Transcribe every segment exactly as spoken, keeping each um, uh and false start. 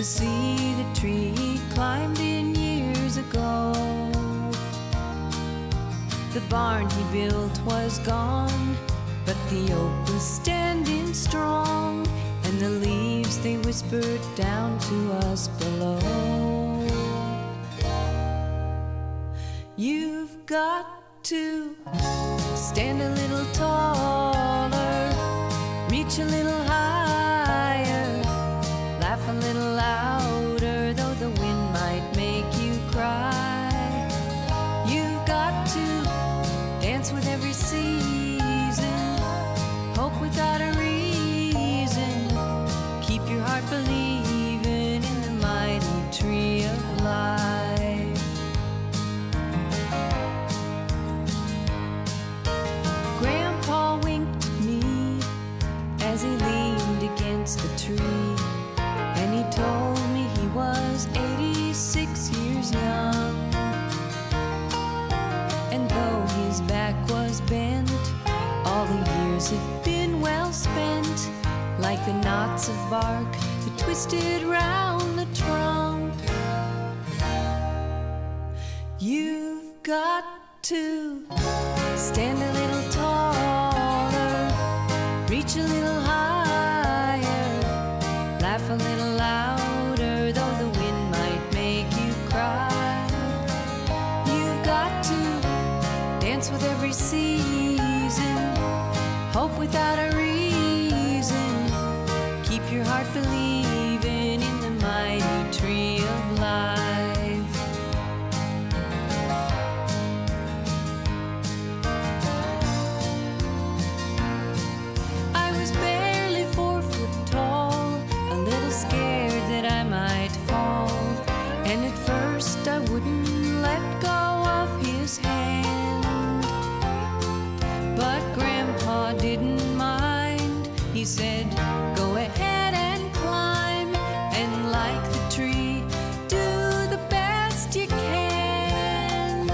see the tree he climbed in years ago. The barn he built was gone, but the oak was standing strong, and the leaves they whispered down to us below. You've got to stand a little taller, reach a little higher, laugh a little louder, though the wind might make you cry. You've got to dance with every season, hope without a reason, keep your heart believing in the mighty tree of life. Grandpa winked at me as he leaned against the tree, and he told me he was eighty-six years young. And though his back was bent, all the years had been well spent, like the knots of bark that twisted round the trunk. You've got to stand a little taller, reach a little higher, laugh a little louder, though the wind might make you cry. You've got to dance with every season, hope without a reason, keep your heart believing in the mighty tree of life. I was barely four foot tall, a little scared that I might fall, and at first I wouldn't let go of his hand. But Grandpa didn't mind. He said, go ahead and climb, and like the tree, do the best you can.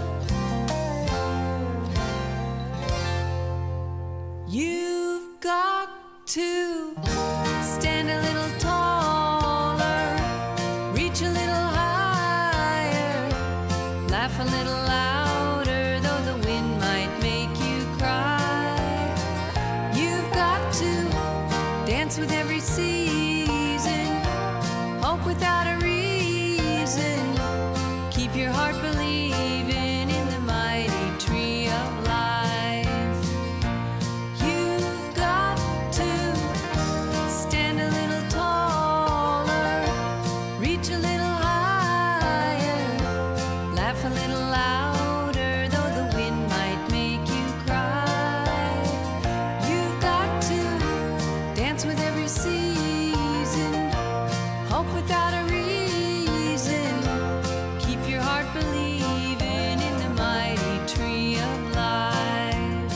You've got to stand a little taller, reach a little higher, laugh a little louder, though the wind might make you cry. You've got to dance with every season, hope without a reason, keep your heart believing in the mighty tree of life. You've got to stand a little taller, reach a little higher, laugh a little louder, though the wind might make you cry. You've got to dance with every season, hope without a reason, keep your heart believing in the mighty tree of life.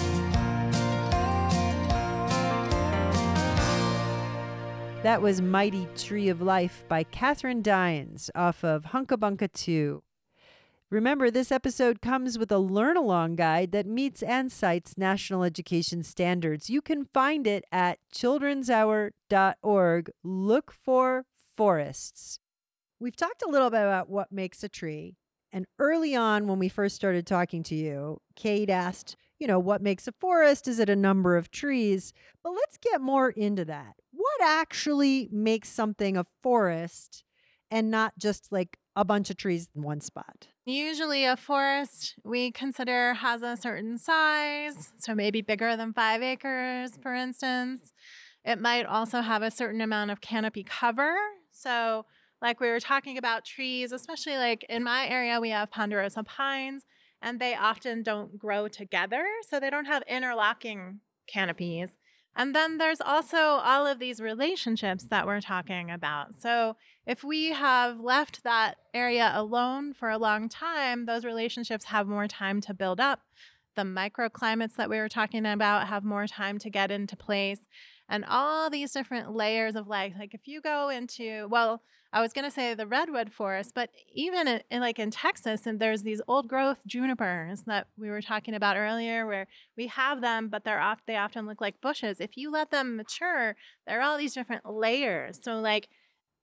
That was Mighty Tree of Life by Katherine Dines off of Hunka Bunka two. Remember, this episode comes with a learn-along guide that meets and cites national education standards. You can find it at children's hour dot org. Look for forests. We've talked a little bit about what makes a tree. And early on, when we first started talking to you, Kate asked, you know, what makes a forest? Is it a number of trees? But let's get more into that. What actually makes something a forest and not just like a bunch of trees in one spot? Usually a forest we consider has a certain size, so maybe bigger than five acres, for instance. It might also have a certain amount of canopy cover. So like we were talking about trees, especially like in my area, we have ponderosa pines, and they often don't grow together, so they don't have interlocking canopies. And then there's also all of these relationships that we're talking about. So if we have left that area alone for a long time, those relationships have more time to build up. The microclimates that we were talking about have more time to get into place. And all these different layers of life. Like if you go into, well, I was going to say the redwood forest, but even in, in like in Texas, and there's these old growth junipers that we were talking about earlier, where we have them, but they're off, they often look like bushes. If you let them mature, there are all these different layers. So like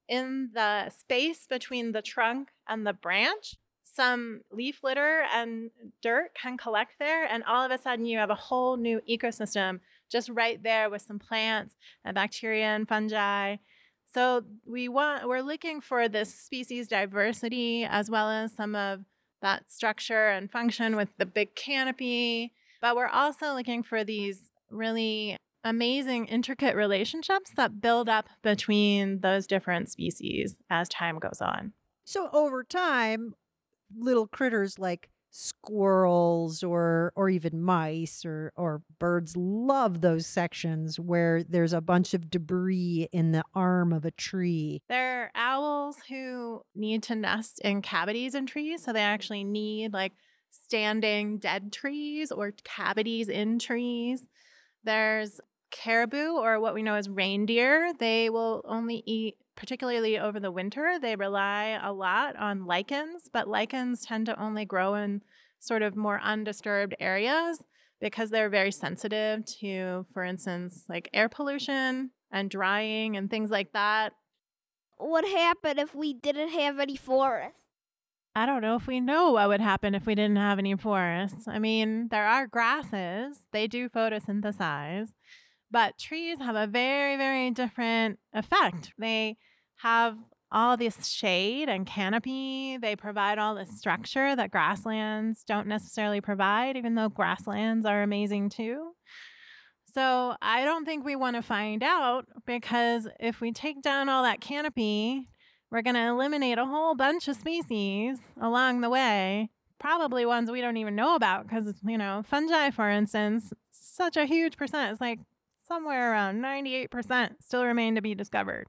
in the space between the trunk and the branch, some leaf litter and dirt can collect there, and all of a sudden you have a whole new ecosystem just right there with some plants and bacteria and fungi. So we want we're looking for this species diversity as well as some of that structure and function with the big canopy, but we're also looking for these really amazing intricate relationships that build up between those different species as time goes on. So over time, little critters like squirrels or or even mice or or birds love those sections where there's a bunch of debris in the arm of a tree. There are owls who need to nest in cavities in trees, so they actually need like standing dead trees or cavities in trees. There's caribou, or what we know as reindeer. They will only eat, particularly over the winter. They rely a lot on lichens, but lichens tend to only grow in sort of more undisturbed areas because they're very sensitive to, for instance, like air pollution and drying and things like that. What happened if we didn't have any forest? I don't know if we know what would happen if we didn't have any forests. I mean, there are grasses. They do photosynthesize. But trees have a very, very different effect. They have all this shade and canopy. They provide all this structure that grasslands don't necessarily provide, even though grasslands are amazing too. So I don't think we want to find out, because if we take down all that canopy, we're going to eliminate a whole bunch of species along the way, probably ones we don't even know about, because, you know, fungi, for instance, such a huge percent. It's like somewhere around ninety-eight percent still remain to be discovered.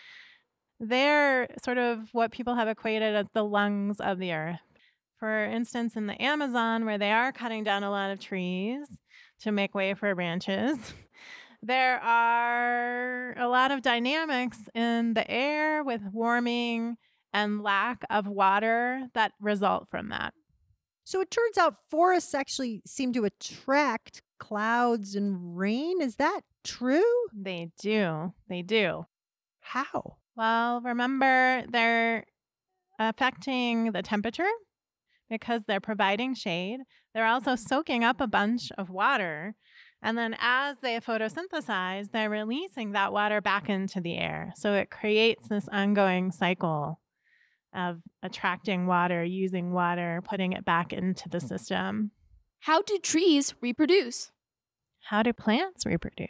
They're sort of what people have equated as the lungs of the earth. For instance, in the Amazon, where they are cutting down a lot of trees to make way for ranches, there are a lot of dynamics in the air with warming and lack of water that result from that. So it turns out forests actually seem to attract clouds and rain. Is that true? They do. They do. How? Well, remember, they're affecting the temperature because they're providing shade. They're also soaking up a bunch of water. And then as they photosynthesize, they're releasing that water back into the air. So it creates this ongoing cycle of attracting water, using water, putting it back into the system. How do trees reproduce? How do plants reproduce?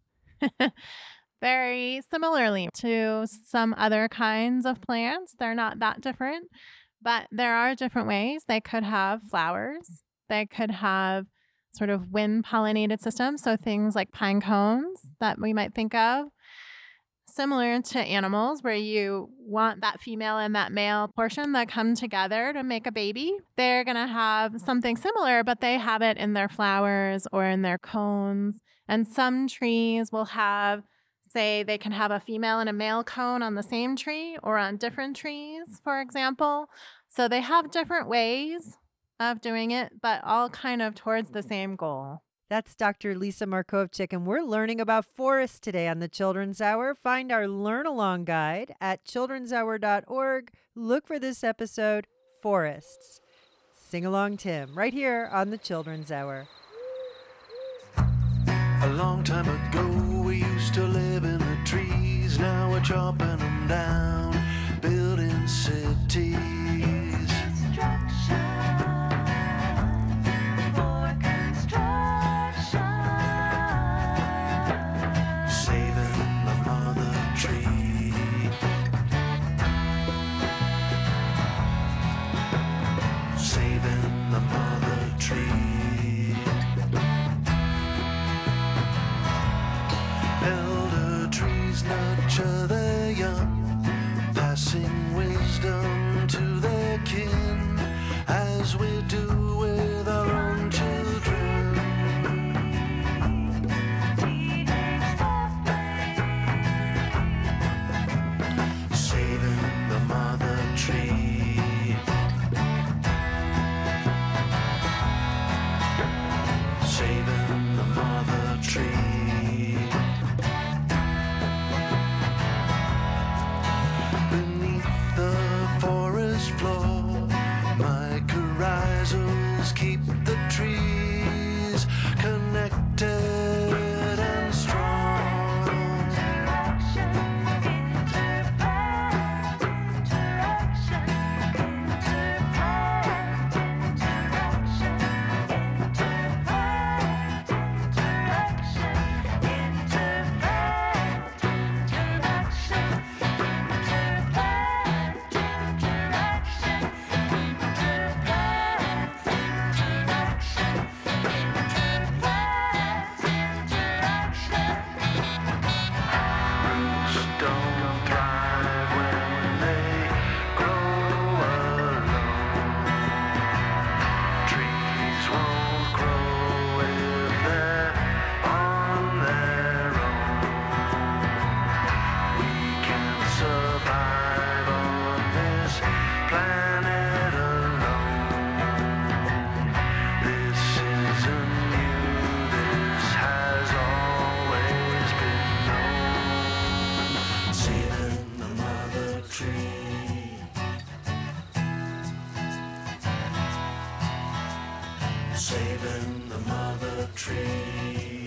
Very similarly to some other kinds of plants. They're not that different, but there are different ways. They could have flowers. They could have sort of wind-pollinated systems, so things like pine cones that we might think of. Similar to animals, where you want that female and that male portion that come together to make a baby. They're going to have something similar, but they have it in their flowers or in their cones. And some trees will have, say, they can have a female and a male cone on the same tree or on different trees, for example. So they have different ways of doing it, but all kind of towards the same goal. That's Doctor Lisa Markovchik, and we're learning about forests today on the Children's Hour. Find our Learn Along guide at children's hour dot org. Look for this episode, Forests. Sing along, Tim, right here on the Children's Hour. A long time ago, we used to live in the trees. Now we're chopping them down, building cities. Nurture their young, passing wisdom to their kin, as we do with our own children. Saving the mother tree, saving the mother tree. saving the mother tree.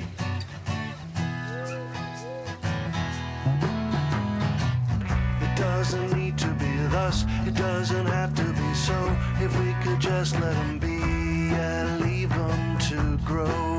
It doesn't need to be thus, it doesn't have to be so. If we could just let them be and leave them to grow.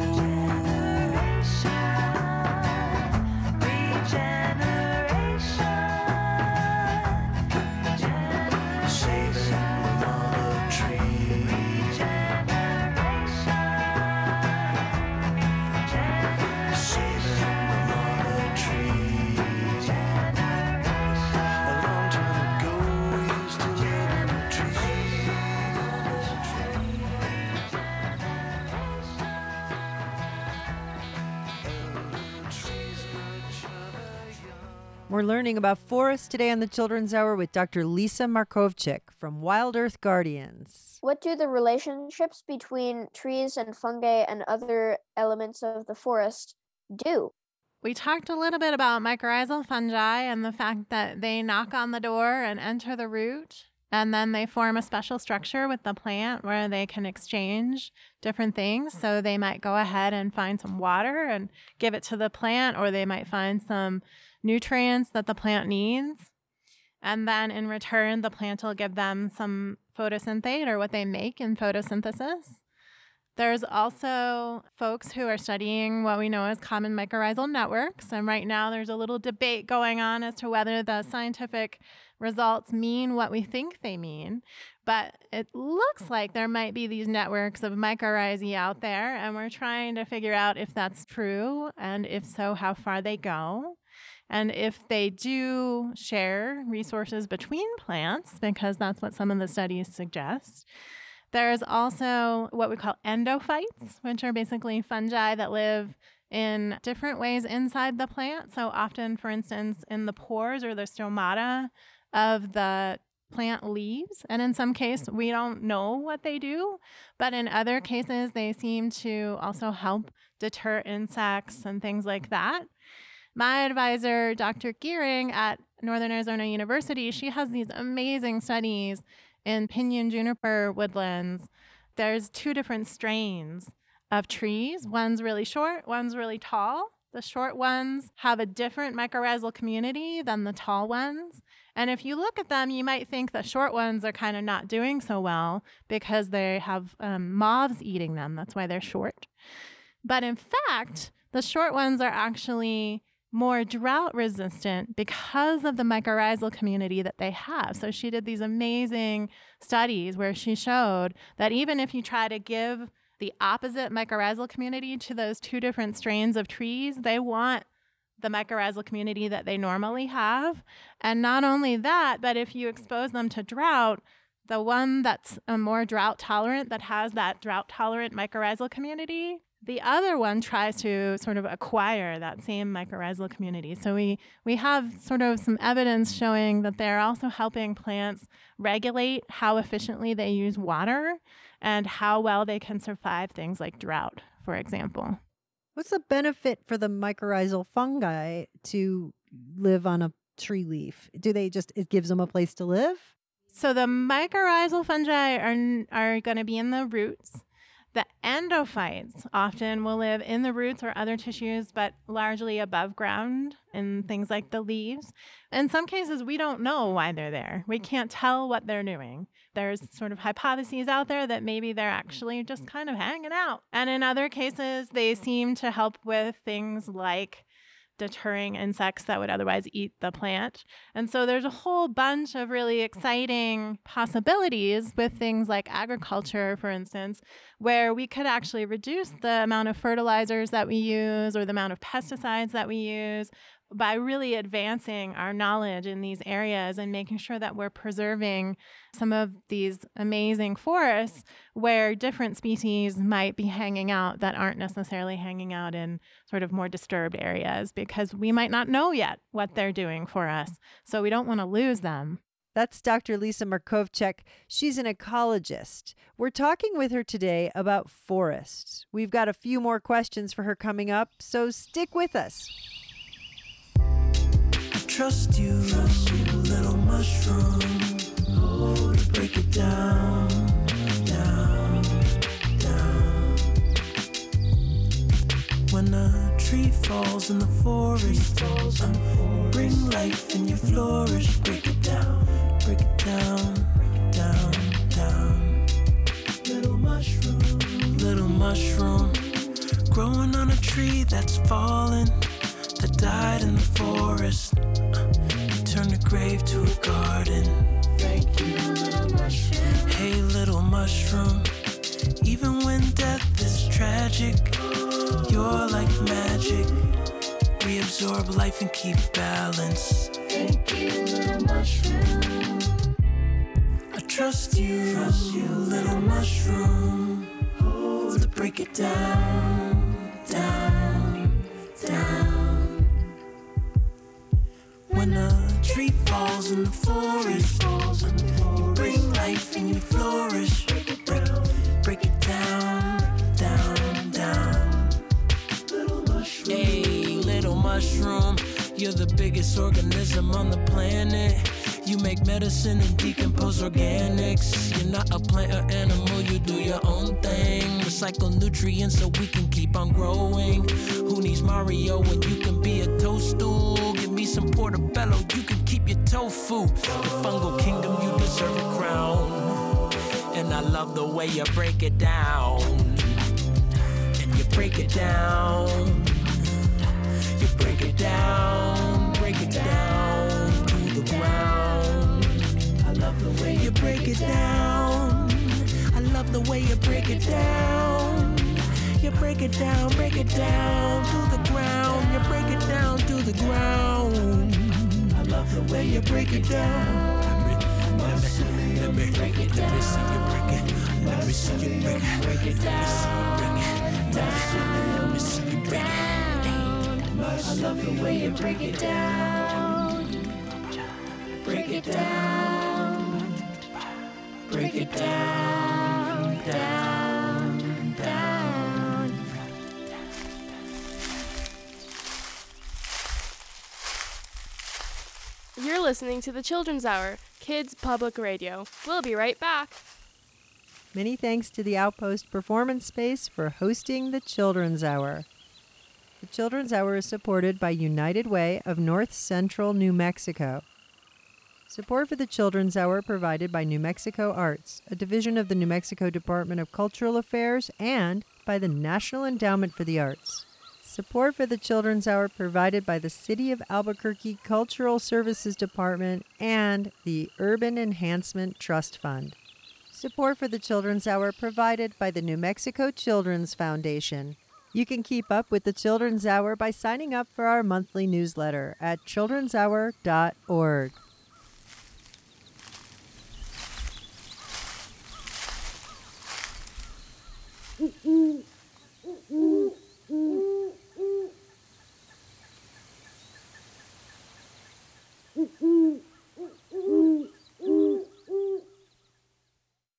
We're learning about forests today on the Children's Hour with Doctor Lisa Markovchik from Wild Earth Guardians. What do the relationships between trees and fungi and other elements of the forest do? We talked a little bit about mycorrhizal fungi and the fact that they knock on the door and enter the root, and then they form a special structure with the plant where they can exchange different things. So they might go ahead and find some water and give it to the plant, or they might find some nutrients that the plant needs. And then in return, the plant will give them some photosynthate, or what they make in photosynthesis. There's also folks who are studying what we know as common mycorrhizal networks. And right now there's a little debate going on as to whether the scientific results mean what we think they mean. But it looks like there might be these networks of mycorrhizae out there, and we're trying to figure out if that's true, and if so, how far they go. And if they do share resources between plants, because that's what some of the studies suggest. There's also what we call endophytes, which are basically fungi that live in different ways inside the plant. So often, for instance, in the pores or the stomata of the plant leaves. And in some cases, we don't know what they do. But in other cases, they seem to also help deter insects and things like that. My advisor, Doctor Gearing at Northern Arizona University, she has these amazing studies in pinyon juniper woodlands. There's two different strains of trees. One's really short, one's really tall. The short ones have a different mycorrhizal community than the tall ones. And if you look at them, you might think the short ones are kind of not doing so well because they have um, moths eating them. That's why they're short. But in fact, the short ones are actually more drought resistant because of the mycorrhizal community that they have. So she did these amazing studies where she showed that even if you try to give the opposite mycorrhizal community to those two different strains of trees, they want the mycorrhizal community that they normally have. And not only that, but if you expose them to drought, the one that's a more drought tolerant, that has that drought tolerant mycorrhizal community, the other one tries to sort of acquire that same mycorrhizal community. So we, we have sort of some evidence showing that they're also helping plants regulate how efficiently they use water and how well they can survive things like drought, for example. What's the benefit for the mycorrhizal fungi to live on a tree leaf? Do they just, it gives them a place to live? So the mycorrhizal fungi are, are going to be in the roots. The endophytes often will live in the roots or other tissues, but largely above ground in things like the leaves. In some cases, we don't know why they're there. We can't tell what they're doing. There's sort of hypotheses out there that maybe they're actually just kind of hanging out. And in other cases, they seem to help with things like deterring insects that would otherwise eat the plant. And so there's a whole bunch of really exciting possibilities with things like agriculture, for instance, where we could actually reduce the amount of fertilizers that we use or the amount of pesticides that we use by really advancing our knowledge in these areas and making sure that we're preserving some of these amazing forests where different species might be hanging out that aren't necessarily hanging out in sort of more disturbed areas, because we might not know yet what they're doing for us. So we don't want to lose them. That's Doctor Lisa Markovchik. She's an ecologist. We're talking with her today about forests. We've got a few more questions for her coming up, so stick with us. Trust you, trust you, little mushroom. Oh, to break it down, down, down. falls in the forest. You bring life and you flourish. Break it down, break it down, down, down. Little mushroom, little mushroom, growing on a tree that's fallen, that died in the forest. You turn the grave to a garden. Thank you, little mushroom. Hey, little mushroom, even when death is tragic, you're like magic. We absorb life and keep balance. Thank you, little mushroom. I trust you, trust you, little mushroom. Oh, to break it down, down, down. When a tree falls in the forest, you bring life and you flourish. Break, break it down, down, down. Hey, little mushroom, you're the biggest organism on the planet. You make medicine and decompose organics. You're not a plant or animal, you do your own thing. Recycle nutrients so we can keep on growing. Who needs Mario when you can be a toadstool? Give me some portobello, you can keep your tofu. The fungal kingdom, you deserve a crown. And I love the way you break it down. And you break it down. You break it down, break it down to the ground. I love the way you break it down. I love the way you break it down. You break it down, break it down to the ground. You break it down to the ground. I love the way you break it down. Let me, let me, let me, break it down. Let me see you break it. Let me see you break it. Break it down. Let me see you break it. I love the way you break it down. Break it down. Break it down, down, down. You're listening to the Children's Hour, Kids Public Radio. We'll be right back. Many thanks to the Outpost Performance Space for hosting the Children's Hour. The Children's Hour is supported by United Way of North Central New Mexico. Support for the Children's Hour provided by New Mexico Arts, a division of the New Mexico Department of Cultural Affairs, and by the National Endowment for the Arts. Support for the Children's Hour provided by the City of Albuquerque Cultural Services Department and the Urban Enhancement Trust Fund. Support for the Children's Hour provided by the New Mexico Children's Foundation. You can keep up with the Children's Hour by signing up for our monthly newsletter at children's hour dot org.